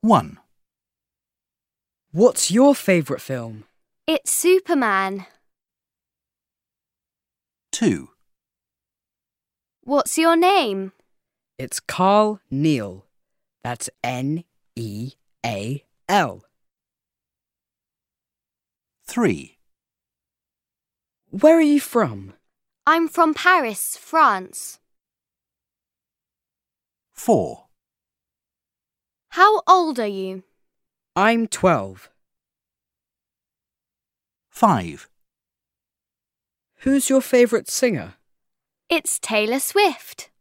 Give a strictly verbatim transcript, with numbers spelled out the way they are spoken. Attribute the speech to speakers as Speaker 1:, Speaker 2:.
Speaker 1: one.
Speaker 2: What's your favourite film?
Speaker 3: It's Superman.
Speaker 1: two.
Speaker 3: What's your name?
Speaker 2: It's Carl Neal. That's N E A L.
Speaker 1: three.
Speaker 2: Where are you from?
Speaker 3: I'm from Paris, France.
Speaker 1: four.
Speaker 3: How old are you?
Speaker 2: I'm twelve.
Speaker 1: five.
Speaker 2: Who's your favourite singer?
Speaker 3: It's Taylor Swift.